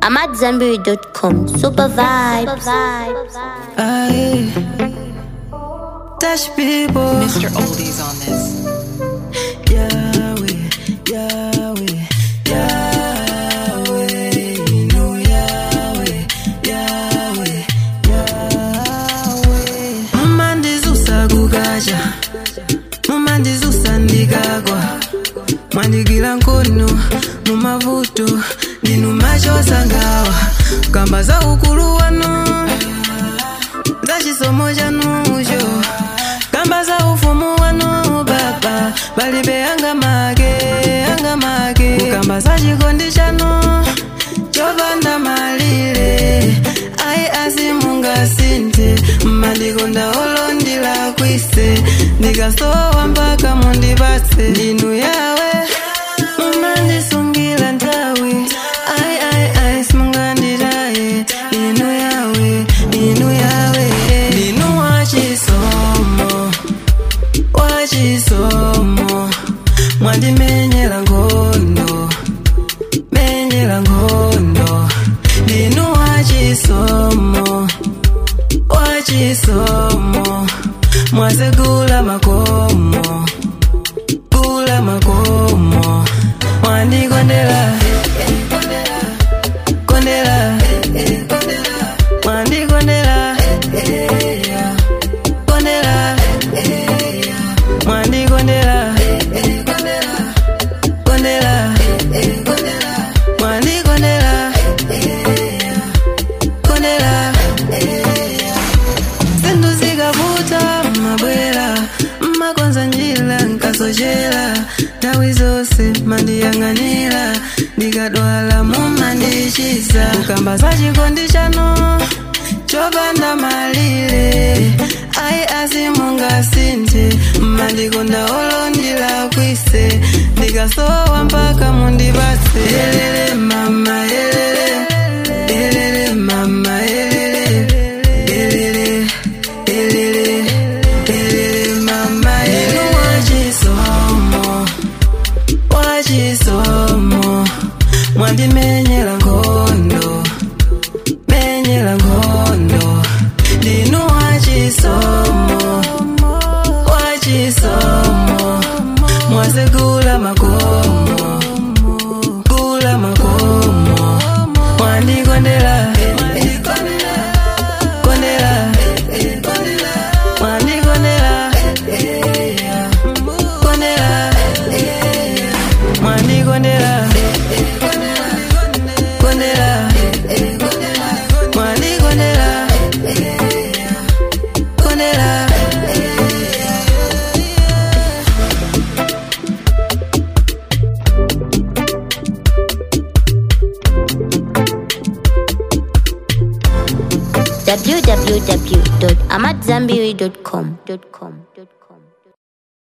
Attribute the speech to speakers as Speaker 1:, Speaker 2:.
Speaker 1: AmadZanbury.com. Super vibes.
Speaker 2: Aye. Dash people.
Speaker 3: Mr. Oldies on this.
Speaker 2: Yahweh, Yahweh, Yahweh, no Yahweh, Yahweh, Yahweh. Mumandizusa kugaja, mumandizusa ndigagwa, mwandigira nkono mumavuto ndinu machoza ngawa kamba za ukulu wanu za chisomo chanucho kamba za ufumu wanu baba balibe anga make kamba za chikondi chanu chopanda malire ai asimunga sinte mandikonda olondila kwise ndikasowa mpaka mundipatse ndinu yawe mumandisungira ntawi ai simungandiraye inu yawe ndinu wachisomo mwandimenyera ngondo ndinu wachisomo mwasegula makomo mwandikondera mwandikondera mwandikondera zindu zikavuta mabwera mmakonza njira nkasochera nthawi zonse mandiyang'anira ndikadwala mumandichiza kukamba za chikondi chanu chopanda malire ai asimunga sinte mandikonda olondila kwise ndikasowa mpaka mundipatse elele mama elele mama elele mama inu wachisomo mwandimenyera ngondo ndinu wachisomo mwasegula makomo mwandikondera
Speaker 1: www.AmadZanbury.com.